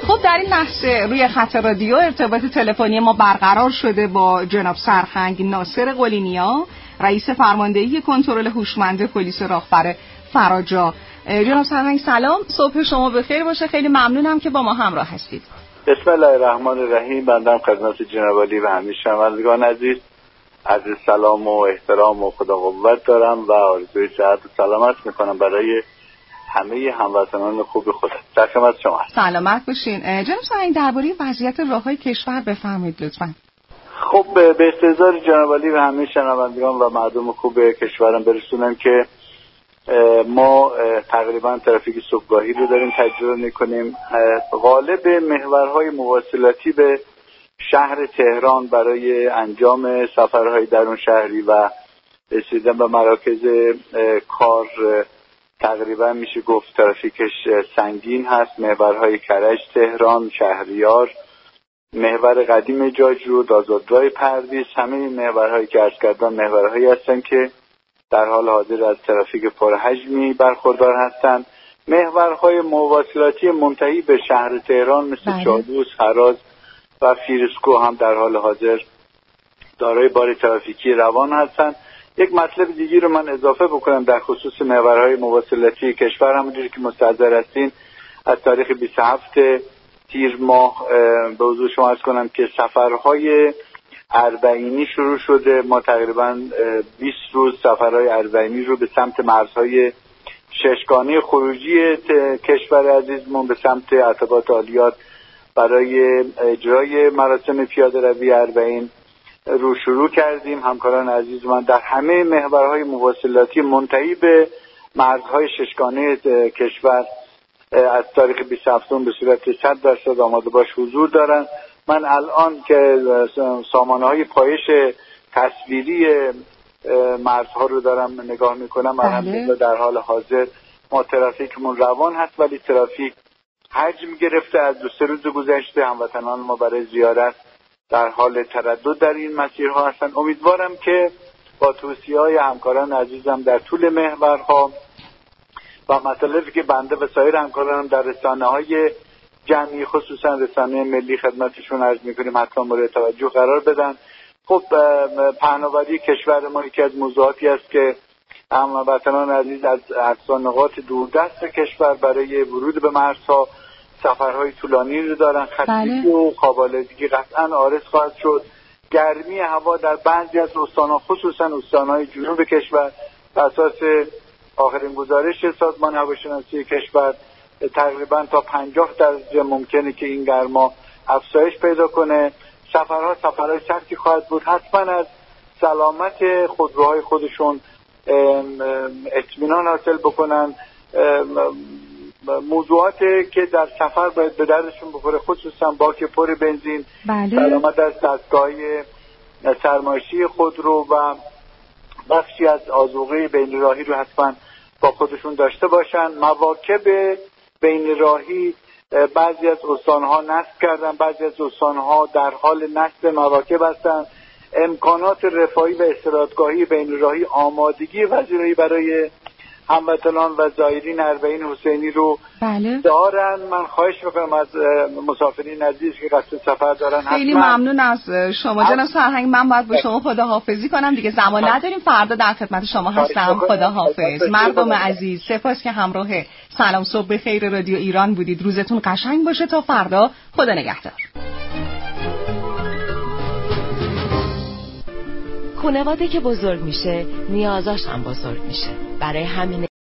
خب در این لحظه روی خط رادیو ارتباط تلفنی ما برقرار شده با جناب سرهنگ ناصر قلینیا، رئیس فرماندهی کنترل هوشمند پلیس راهبر فراجا. جناب سرهنگ سلام، صبح شما بخیر باشه. خیلی ممنونم که با ما همراه هستید. بسم الله الرحمن الرحیم. بنده خدمت جناب عالی و همه شنوندگان عزیز عرض سلام و احترام و خدا قوت دارم و آرزوی صحت و سلامت میکنم برای همه هموطنان خوب خودم. در خدمت شما. سلامت باشین. جناب سرهنگ درباره وضعیت راههای کشور بفرمایید لطفاً. خب به استحضار جناب عالی و همه شنوندگان و مردم خوب کشورم برسونم که ما تقریبا ترافیک صبحگاهی رو داریم تجربه میکنیم. غالب محورهای مواصلاتی به شهر تهران برای انجام سفرهای درون شهری و رسیدن به مراکز کار تقریبا میشه گفت ترافیکش سنگین هست. محورهای کرج، تهران، شهریار، محور قدیم جاجرود، آزادراه پرویز، همه این محورهایی که عرض کردم محورهایی هستن که در حال حاضر از ترافیک پرحجمی برخوردار هستند. محورهای مواصلاتی منتهی به شهر تهران مثل چالوس، هراز و فیروزکوه هم در حال حاضر دارای بار ترافیکی روان هستند. یک مطلب دیگی رو من اضافه بکنم در خصوص محورهای مواصلاتی کشور، همونجوری که مستحضر هستین از تاریخ 27 تیر ماه به حضور شما عرض کنم که سفرهای اربعینی شروع شده. ما تقریبا 20 روز سفرهای اربعینی رو به سمت مرزهای ششگانه خروجی کشور عزیزمون به سمت عتبات عالیات برای اجرای مراسم پیاده روی اربعین رو شروع کردیم. همکاران عزیز من در همه محورهای مواصلاتی منتهی به مرزهای ششگانه کشور از تاریخ 27 به صورت 100% آماده باش حضور دارن. من الان که سامانه‌های پایش تصویری مرزها رو دارم نگاه میکنم، الحمدلله در حال حاضر ما ترافیکمون روان هست، ولی ترافیک حجم گرفته. از 2-3 روز گذشته هموطنان ما برای زیارت در حال تردد در این مسیرها هستن. امیدوارم که با توصیه‌های همکاران عزیزم در طول محورها و مطالبی که بنده و سایر همکارانم در رسانه‌های جمعی خصوصا رسانه ملی خدمتشون عرض می‌کنیم حتما مورد توجه قرار بدن. خب پهناوری کشور ما یکی از موضوعاتی است که هموطنان عزیز از نقاط دوردست کشور برای ورود به مرزها سفرهای طولانی رو دارن. خستگی و خواب‌آلودگی قطعا عارض خواهد شد. گرمی هوا در بعضی از استان‌ها خصوصا استان‌های جنوب کشور بر اساس آخرین گزارش سازمان هواشناسی کشور تقریبا تا 50 درجه ممکنه که این گرما افزایش پیدا کنه. سفرهای سختی خواهد بود. حتما از سلامت خودروهای خودشون اطمینان حاصل بکنن. موضوعاتی که در سفر باید به دردشون بخوره خصوصا باک پر بنزین، سلامت از دستگاه سرمایشی خودرو و بخشی از آذوقه بین راهی رو حتما با خودشون داشته باشن. مواکب بین راهی بعضی از استانها نصب کردن، بعضی از استانها در حال نصب مواکب هستن. امکانات رفاهی و استراحتگاهی بین راهی آمادگی وزیرایی برای هموطنان و زائرین اربعین حسینی رو دارن. من خواهش میکنم از مسافرین عزیز که قصد سفر دارن خیلی ممنون از شما جناب سرهنگ. من باید با شما خداحافظی کنم دیگه، زمان نداریم. فردا در خدمت شما هستم. خداحافظ. مردم عزیز سپاس که همراه سلام صبح بخیر رادیو ایران بودید. روزتون قشنگ باشه. تا فردا، خدا نگهدار. خانواده که بزرگ میشه نیازاش هم بزرگ میشه. برای همین